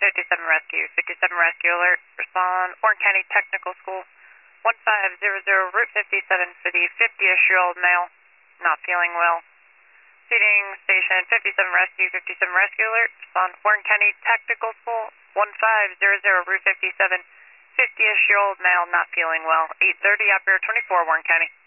57 Rescue. 57 Rescue alert. Respond Warren County Technical School. 1500 Route 57 for the 50-ish-year-old male. Not feeling well. Feeding station 57 Rescue. 57 Rescue alert. Respond Warren County Technical School. 1500 Route 57. 50-ish-year-old male not feeling well. 8:30 operator 24 Warren County.